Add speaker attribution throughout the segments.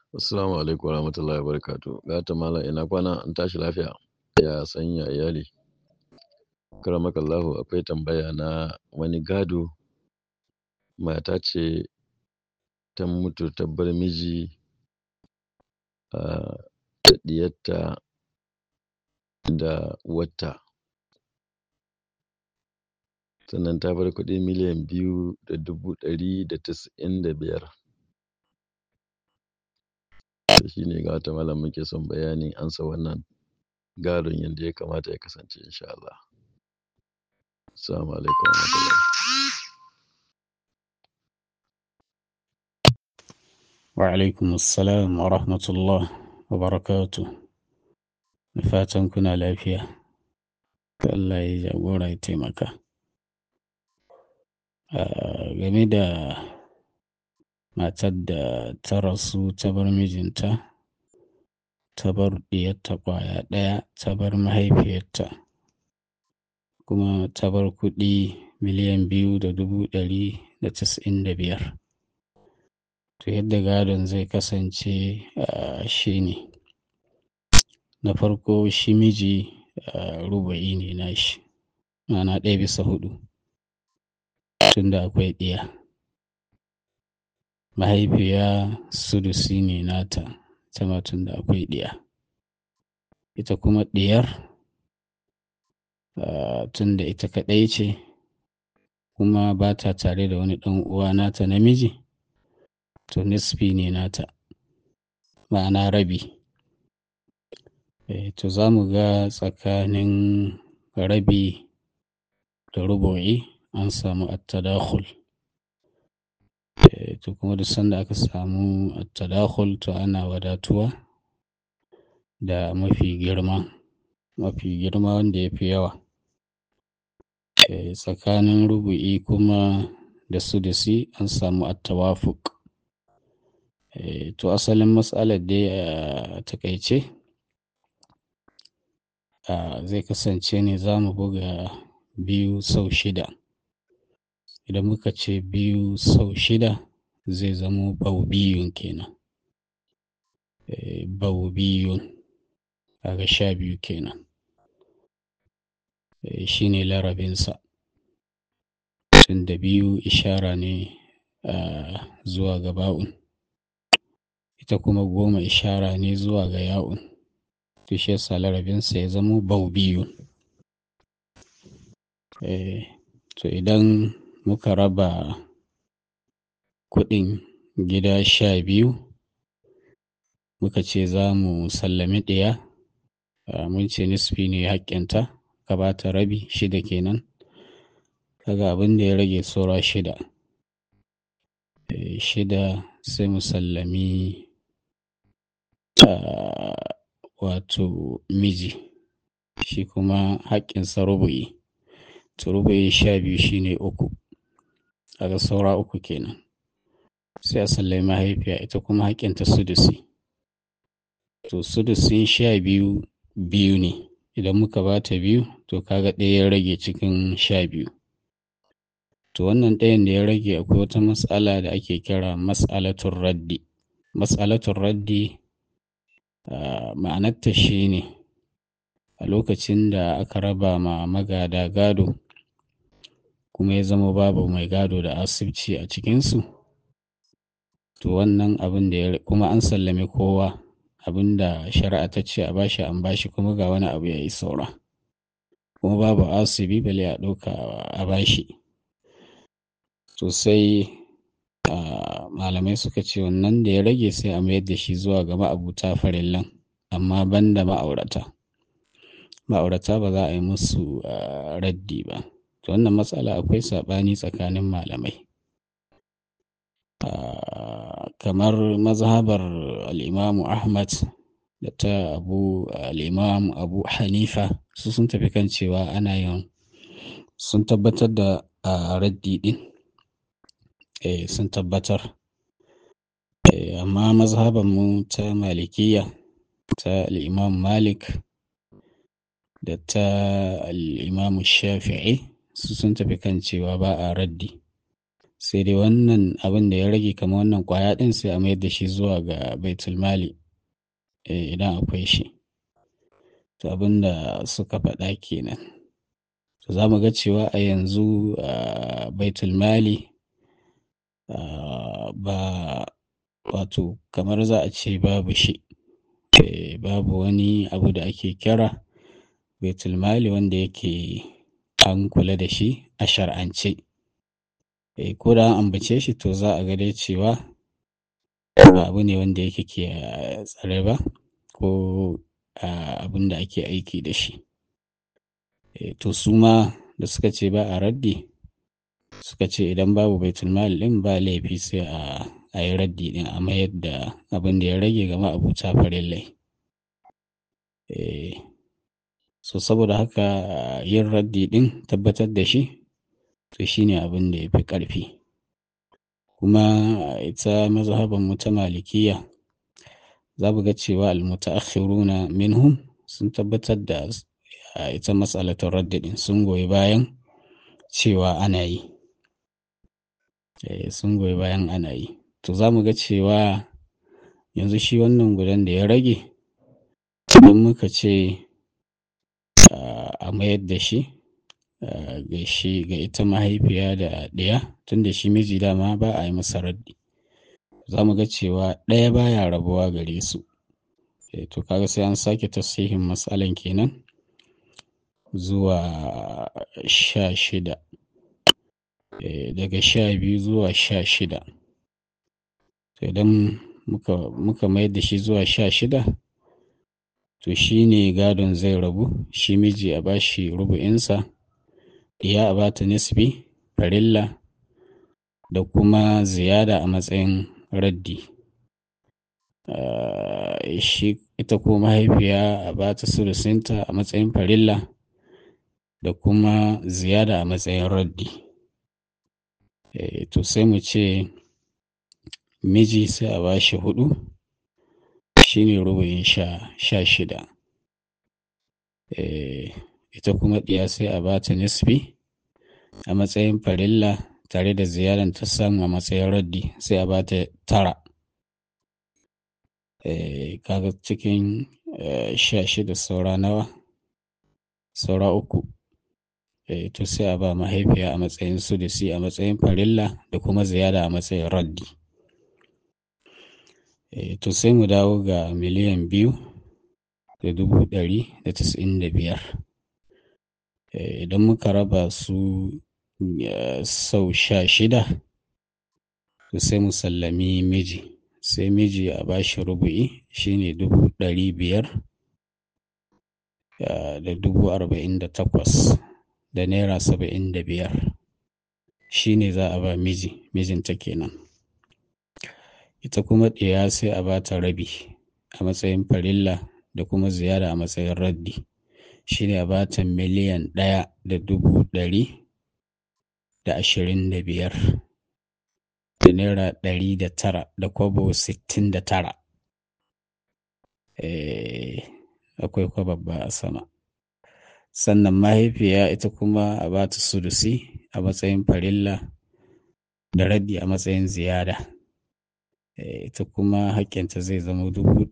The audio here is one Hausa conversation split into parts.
Speaker 1: Assalamu alaikum warahmatullahi wabarakatuh. Gata malam ina kwana an tashi lafiya. Ya sanya iyali. Karamakallahu akwai tambaya na wani gado mata ce ta mutu ta bar miji da diyarta da wata. Sannan ta bar kuɗi miliyan 2,195. Shi ne gata malam muke son bayanin ansa wannan gadon yadda ya kamata ya kasance insha Allah. Assalamu alaikum warahmatullahi.
Speaker 2: وعليكم السلام ورحمة الله وبركاته. Da fatan kuna lafiya. Allah ya jagora ya taimaka. Game da matar da ta rasu ta bar mijinta, ta bar diyarta ƙwaya ɗaya, ta bar mahaifiyarta, kuma ta bar kuɗi miliyan 2,195. To yadda gadon zai kasance shi ne. Na farko shi miji rubu'i ne nashi, ma'ana 1/4 tunda akwai ɗiya. Mahaifiya sudusi ne nata, sama tunda akwai ɗiya. Ita kuma ɗiyar tunda ita kaɗai ce kuma ba ta tare da wani ɗan uwa nata namiji, to nisfi ne nata, ma'ana rabi. To za mu ga tsakanin rabi da rubu'i an samu attadakhul. To kuma duk sanda aka samu attadakhul to ana wadatuwa da mafi girma wanda ya fi yawa. Tsakanin rubu'i kuma da sudusi an samu attawafuq. To asalin mas'alar dai a takaice zai kasance ne za mu buga 2/6. Idan muka ce 2/6 zai zamo baubiyun kenan. Baubiyun kaga 12 kenan. Shi ne larabinsa. Tunda 2 ishara ne zuwa ga ba'un. Ita kuma 10 ishara ne zuwa ga ya'un. To shi yasa larabinsa ya zamo baubiyun. To idan muka raba kuɗin gida 12, muka ce za mu sallami ɗiya, mun ce nisfi ne haƙƙinta, ka ba ta rabi, 6 kenan. Kaga abin da ya rage saura 6. 6 sai mu sallami wato miji, shi kuma haƙƙinsa rubu'i. To rubu'i 12 shi ne 3. Kaga saura 3 kenan. Sai a sallami mahaifiya, ita kuma haƙƙinta sudusi. To sudusin 12 biyu ne. Idan muka ba ta 2 to kaga ɗaya ya rage cikin 12. To wannan ɗayan da ya rage akwai wata mas'ala da ake kira mas'alatul raddi. Mas'alatul raddi ma'anarta shi ne a lokacin da aka raba ma magada gado kuma ya zama babu mai gado da asibci a cikinsu, to wannan abin da ya kuma an sallame kowa, abin da shari'a ta ce a bashi an bashi, kuma ga wani abu ya yi saura kuma babu asibi bale a ɗauka a bashi. To sai malamai suka ce wannan da ya rage sai a mayar da shi zuwa ga ma'abuta farillan, amma banda ma'aurata. Ma'aurata ba za a yi musu raddi ba. To wannan matsala akwai saɓani tsakanin malamai. Kamar mazhabar al'imamu Ahmad da ta al'imamu Abu Hanifa su sun tafi kan cewa ana yin, sun tabbatar da raddi ɗin. Sun tabbatar. Amma mazhabanmu ta Malikiyya, ta al'imam Malik da ta al'imamu Shafi'i su sun tafi kan cewa ba a raddi. sai dai wannan abin da ya rage kamar wannan ƙwaya ɗin sai a mayar da shi zuwa ga baitulmali idan akwai shi. To abin da suka faɗa kenan. To za mu ga cewa a yanzu baitulmali ba wato kamar za a ce babu shi. Babu wani abu da ake kira baitulmali wanda yake an kula da shi a shar'ance. Ko da an ambace shi to za a ga dai cewa ba abu ne wanda yake ke tsare ba ko abin da ake aiki da shi. To su ma da suka ce ba a raddi suka ce idan babu baitulmali ɗin ba laifi sai a yi raddi ɗin a mayar da abin da ya rage ga ma'abuta farillai. So saboda haka yin raddi ɗin tabbatar da shi to shi ne abin da ya fi ƙarfi. Kuma ita mazhaban mu ta Malikiyya za mu ga cewa al-mutaakhiruna minhum sun tabbatar da ita mas'alatul raddi ɗin, sun goyi bayan cewa ana yi. Sun goyi bayan ana yi. To za mu ga cewa yanzu shi wannan gudan da ya rage idan muka ce a mayar da shi ga ita mahaifiya da ɗiya, tunda shi miji dama ba a yi masa raddi, za mu ga cewa ɗaya baya rabuwa gare su. To kaga sai an sake tasihin matsalan kenan zuwa 16, daga 12 zuwa 16. To idan muka mayar da shi zuwa 16 to shi ne gadon zai rabu, shi miji a bashi rubu'insa, ɗiya a bata nisbi farilla da kuma ziyada a matsayin raddi. Ita ko mahaifiya a bata sulusinta a matsayin farilla da kuma ziyada a matsayin raddi. To sai mu ce miji sai a bashi 4, shi ne rubu'in 16. Ita kuma ɗiya sai a bata nisbi a matsayin farilla tare da ziyadan ta samu a matsayin raddi sai a bata 9. Kaga cikin 16 saura nawa? Saura 3. To sai a ba mahaifiya a matsayin sudusi a matsayin farilla da kuma ziyada a matsayin raddi. To sai mu dawo ga 2,195,000. Idan muka raba su sau 16 to sai mu sallami miji. Sai miji a bashi rubu'i shi ne 500,048 da naira 75. Shi ne za a ba mijinta kenan. Ita kuma ɗiya sai a bata rabi a matsayin farilla da kuma ziyara a matsayin raddi. Shi ne a bata 1,125,000 da naira 109 da kwabo 69. Akwai kwababba a sama. Sannan mahaifiya ita kuma a bata sudusi a matsayin farilla da raddi a matsayin ziyada. Ita kuma haƙƙinta zai zama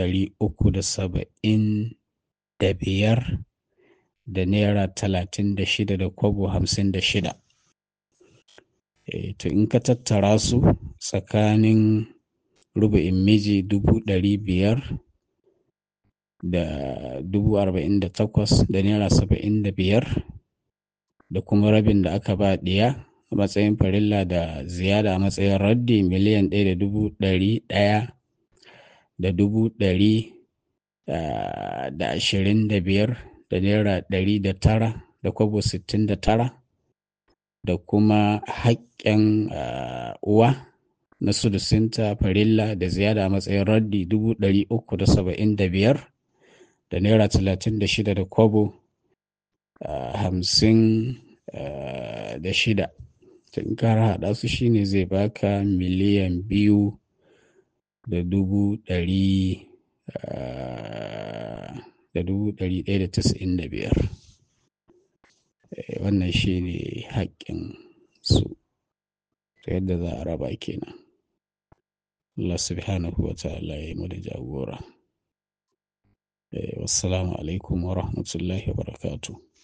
Speaker 2: 375 da naira 36 da kwabo 56. To in ka tattara su tsakanin rubu'in miji 500,000 da 48,000 da naira 75 da kuma rabin da aka ba ɗiya a matsayin farilla da ziyada a matsayin raddi 1,100,000 da 125,000 da naira 109 da kwabo 69 da kuma haƙƙin uwa na sudusinta farilla da ziyada a matsayin raddi 375 da naira 36 da kwabo 56. In ka haɗa su shi ne zai baka 2,195,000. Wannan shi ne haƙƙin su. ta yadda za a raba kenan. Allah subhanahu wa ta'ala ya yi mu da jagora. Wassalamu alaikum wa rahmatullahi wa barakatuh.